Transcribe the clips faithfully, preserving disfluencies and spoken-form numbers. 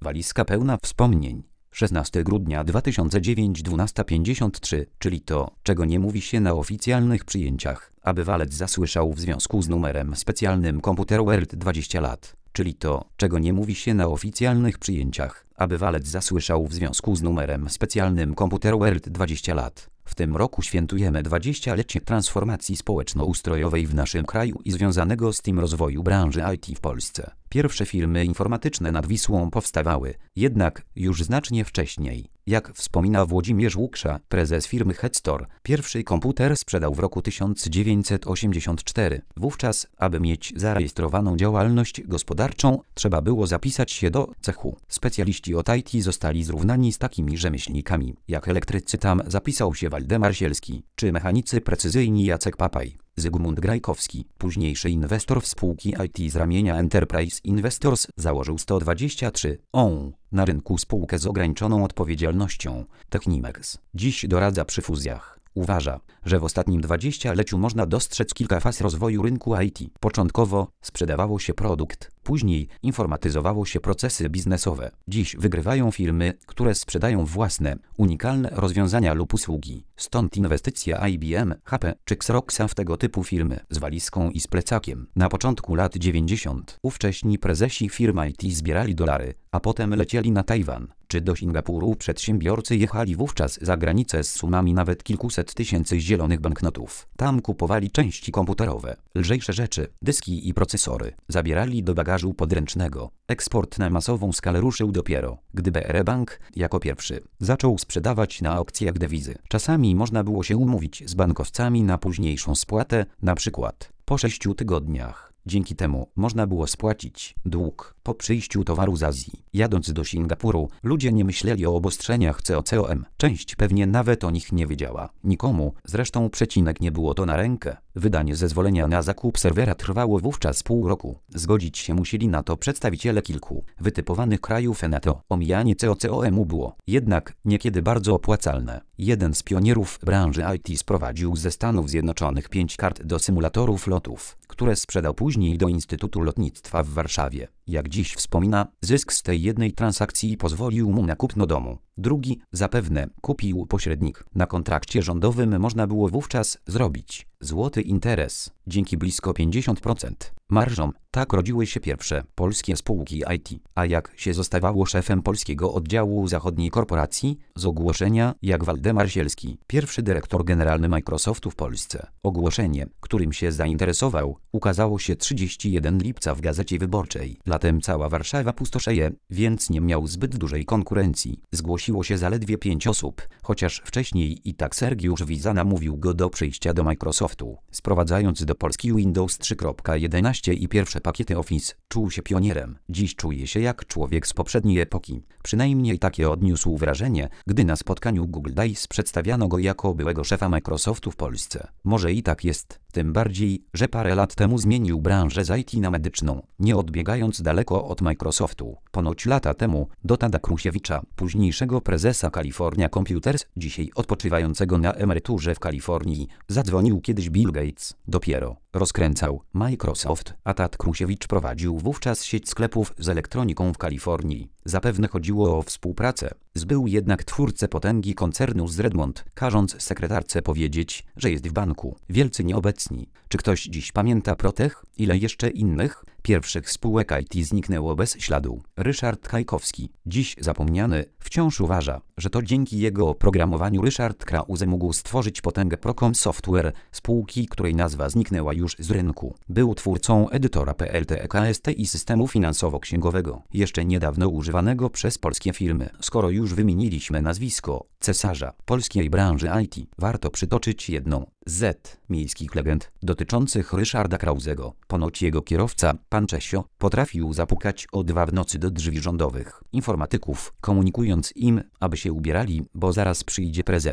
Walizka pełna wspomnień. szesnastego grudnia dwa tysiące dziewiątego, dwunasta pięćdziesiąt trzy, czyli to, czego nie mówi się na oficjalnych przyjęciach, aby walec zasłyszał w związku z numerem specjalnym komputeru Word dwadzieścia lat. Czyli to, czego nie mówi się na oficjalnych przyjęciach, aby walec zasłyszał w związku z numerem specjalnym komputeru Word dwadzieścia lat. W tym roku świętujemy dwudziestolecie transformacji społeczno-ustrojowej w naszym kraju i związanego z tym rozwoju branży I T w Polsce. Pierwsze firmy informatyczne nad Wisłą powstawały, jednak już znacznie wcześniej. Jak wspomina Włodzimierz Łukasza, prezes firmy Headstore, pierwszy komputer sprzedał w roku tysiąc dziewięćset osiemdziesiątym czwartym. Wówczas, aby mieć zarejestrowaną działalność gospodarczą, trzeba było zapisać się do cechu. Specjaliści od I T zostali zrównani z takimi rzemieślnikami, jak elektrycy, tam zapisał się Waldemar Sielski, czy mechanicy precyzyjni Jacek Papaj. Zygmunt Grajkowski, późniejszy inwestor w spółki I T z ramienia Enterprise Investors, założył sto dwadzieścia trzy O na rynku spółkę z ograniczoną odpowiedzialnością, Technimex. Dziś doradza przy fuzjach. Uważa, że w ostatnim dwudziestoleciu można dostrzec kilka faz rozwoju rynku I T. Początkowo sprzedawało się produkt, później informatyzowało się procesy biznesowe. Dziś wygrywają firmy, które sprzedają własne, unikalne rozwiązania lub usługi. Stąd inwestycja I B M, H P czy Xeroxa w tego typu firmy z walizką i z plecakiem. Na początku lat dziewięćdziesiątych ówcześni prezesi firm I T zbierali dolary, a potem lecieli na Tajwan czy do Singapuru. Przedsiębiorcy jechali wówczas za granicę z sumami nawet kilkuset tysięcy zielonych banknotów. Tam kupowali części komputerowe, lżejsze rzeczy, dyski i procesory. Zabierali do bagażu podręcznego. Eksport na masową skalę ruszył dopiero, gdy B R Bank, jako pierwszy, zaczął sprzedawać na aukcjach dewizy. Czasami można było się umówić z bankowcami na późniejszą spłatę, na przykład po sześciu tygodniach. Dzięki temu można było spłacić dług po przyjściu towaru z Azji. Jadąc do Singapuru, ludzie nie myśleli o obostrzeniach C O C O M. Część pewnie nawet o nich nie wiedziała. Nikomu, zresztą przecinek nie było to na rękę. Wydanie zezwolenia na zakup serwera trwało wówczas pół roku. Zgodzić się musieli na to przedstawiciele kilku wytypowanych krajów NATO. Omijanie C O C O M było jednak niekiedy bardzo opłacalne. Jeden z pionierów branży I T sprowadził ze Stanów Zjednoczonych pięć kart do symulatorów lotów, które sprzedał później do Instytutu Lotnictwa w Warszawie. Jak dziś wspomina, zysk z tej jednej transakcji pozwolił mu na kupno domu. Drugi, zapewne, kupił pośrednik. Na kontrakcie rządowym można było wówczas zrobić złoty interes, dzięki blisko pięćdziesiąt procent marżom. Tak rodziły się pierwsze polskie spółki I T. A jak się zostawało szefem polskiego oddziału zachodniej korporacji? Z ogłoszenia, jak Waldemar Sielski, pierwszy dyrektor generalny Microsoftu w Polsce. Ogłoszenie, którym się zainteresował, ukazało się trzydziestego pierwszego lipca w Gazecie Wyborczej. Latem cała Warszawa pustoszeje, więc nie miał zbyt dużej konkurencji. Zgłosiło się zaledwie pięć osób, chociaż wcześniej i tak Sergiusz Wiza namówił go do przyjścia do Microsoftu. Sprowadzając do Polski Windows trzy kropka jedenaście i pierwsze pakiety Office, czuł się pionierem. Dziś czuje się jak człowiek z poprzedniej epoki. Przynajmniej takie odniósł wrażenie, gdy na spotkaniu Google Days przedstawiano go jako byłego szefa Microsoftu w Polsce. Może i tak jest, tym bardziej, że parę lat temu zmienił branżę z I T na medyczną, nie odbiegając daleko od Microsoftu. Ponoć lata temu do Tada Krusiewicza, późniejszego prezesa California Computers, dzisiaj odpoczywającego na emeryturze w Kalifornii, zadzwonił kiedyś Bill Gates. Dopiero rozkręcał Microsoft, a Tad Krusiewicz prowadził wówczas sieć sklepów z elektroniką w Kalifornii. Zapewne chodziło o współpracę. Zbył jednak twórcę potęgi koncernu z Redmond, każąc sekretarce powiedzieć, że jest w banku. Wielcy nieobecni. Czy ktoś dziś pamięta Protech? Ile jeszcze innych pierwszych spółek I T zniknęło bez śladu? Ryszard Kajkowski, dziś zapomniany, wciąż uważa, że to dzięki jego oprogramowaniu Ryszard Krause mógł stworzyć potęgę Procom Software, spółki, której nazwa zniknęła już z rynku. Był twórcą edytora P L T E K S T i systemu finansowo-księgowego, jeszcze niedawno używanego przez polskie firmy. Skoro już wymieniliśmy nazwisko cesarza polskiej branży I T, warto przytoczyć jedną z miejskich legend dotyczących Ryszarda Krausego. Ponoć jego kierowca, pan Czesio, potrafił zapukać o dwa w nocy do drzwi rządowych informatyków, komunikując im, aby się ubierali, bo zaraz przyjdzie prezes.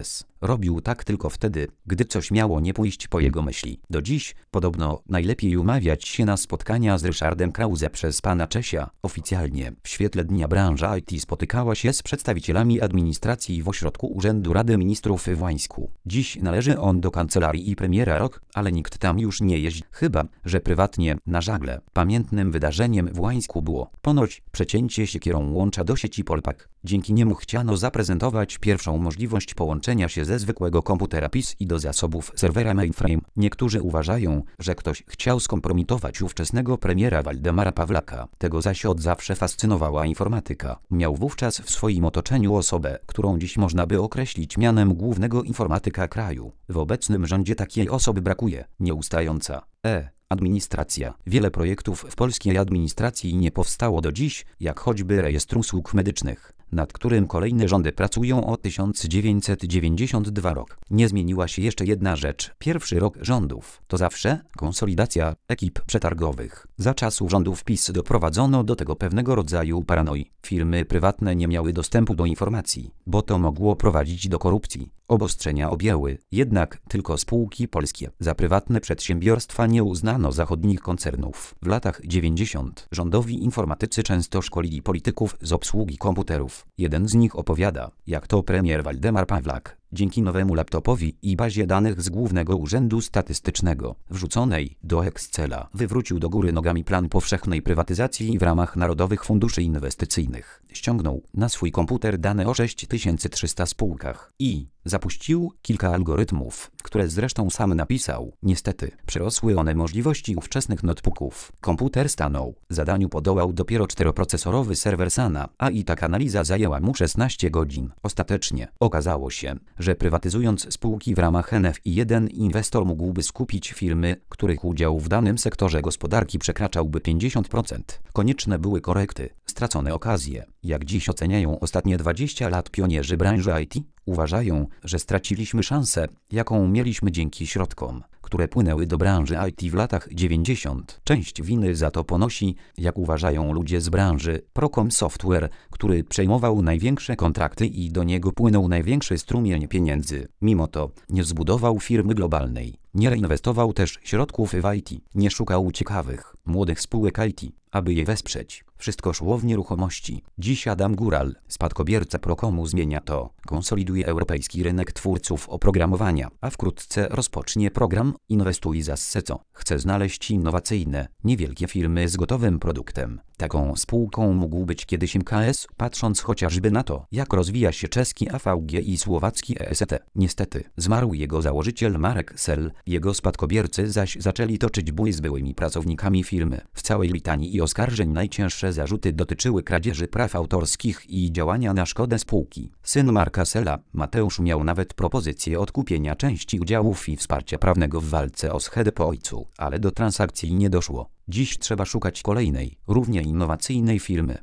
Robił tak tylko wtedy, gdy coś miało nie pójść po jego myśli. Do dziś, podobno, najlepiej umawiać się na spotkania z Ryszardem Krause przez pana Czesia. Oficjalnie, w świetle dnia branża I T spotykała się z przedstawicielami administracji w ośrodku Urzędu Rady Ministrów w Łańsku. Dziś należy on do kancelarii i premiera R O K, ale nikt tam już nie jeździ, chyba że prywatnie, na żagle. Pamiętnym wydarzeniem w Łańsku było ponoć przecięcie siekierą łącza do sieci Polpak. Dzięki niemu chciano zaprezentować pierwszą możliwość połączenia się ze zwykłego komputera P I S i do zasobów serwera mainframe. Niektórzy uważają, że ktoś chciał skompromitować ówczesnego premiera Waldemara Pawlaka. Tego zaś od zawsze fascynowała informatyka. Miał wówczas w swoim otoczeniu osobę, którą dziś można by określić mianem głównego informatyka kraju. W obecnym rządzie takiej osoby brakuje. Nieustająca E. Administracja. Wiele projektów w polskiej administracji nie powstało do dziś, jak choćby rejestr usług medycznych, nad którym kolejne rządy pracują od tysiąc dziewięćset dziewięćdziesiątego drugiego rok. Nie zmieniła się jeszcze jedna rzecz. Pierwszy rok rządów to zawsze konsolidacja ekip przetargowych. Za czasów rządów PiS doprowadzono do tego pewnego rodzaju paranoi. Firmy prywatne nie miały dostępu do informacji, bo to mogło prowadzić do korupcji. Obostrzenia objęły jednak tylko spółki polskie. Za prywatne przedsiębiorstwa nie uznano zachodnich koncernów. W latach dziewięćdziesiątych rządowi informatycy często szkolili polityków z obsługi komputerów. Jeden z nich opowiada, jak to premier Waldemar Pawlak dzięki nowemu laptopowi i bazie danych z Głównego Urzędu Statystycznego, wrzuconej do Excela, wywrócił do góry nogami plan powszechnej prywatyzacji w ramach Narodowych Funduszy Inwestycyjnych. Ściągnął na swój komputer dane o sześć tysięcy trzystu spółkach i zapuścił kilka algorytmów, które zresztą sam napisał. Niestety, przerosły one możliwości ówczesnych notebooków. Komputer stanął. Zadaniu podołał dopiero czteroprocesorowy serwer Sana, a i tak analiza zajęła mu szesnaście godzin. Ostatecznie okazało się, że prywatyzując spółki w ramach N F I jeden inwestor mógłby skupić firmy, których udział w danym sektorze gospodarki przekraczałby pięćdziesiąt procent. Konieczne były korekty, stracone okazje. Jak dziś oceniają ostatnie dwadzieścia lat pionierzy branży I T? Uważają, że straciliśmy szansę, jaką mieliśmy dzięki środkom, które płynęły do branży I T w latach dziewięćdziesiątych. Część winy za to ponosi, jak uważają ludzie z branży, Procom Software, który przejmował największe kontrakty i do niego płynął największy strumień pieniędzy. Mimo to nie zbudował firmy globalnej. Nie reinwestował też środków w I T. Nie szukał ciekawych, młodych spółek I T, aby je wesprzeć. Wszystko szło w nieruchomości. Dziś Adam Góral, spadkobierca Procomu, zmienia to. Konsoliduje europejski rynek twórców oprogramowania, a wkrótce rozpocznie program Inwestuj za Seco. Chce znaleźć innowacyjne, niewielkie firmy z gotowym produktem. Taką spółką mógł być kiedyś M K S, patrząc chociażby na to, jak rozwija się czeski A V G i słowacki E S T. Niestety, zmarł jego założyciel Marek Sel, jego spadkobiercy zaś zaczęli toczyć bój z byłymi pracownikami firmy. W całej litanii i oskarżeń najcięższe zarzuty dotyczyły kradzieży praw autorskich i działania na szkodę spółki. Syn Marka Sela, Mateusz, miał nawet propozycję odkupienia części udziałów i wsparcia prawnego w walce o schedę po ojcu, ale do transakcji nie doszło. Dziś trzeba szukać kolejnej, równie innowacyjnej firmy.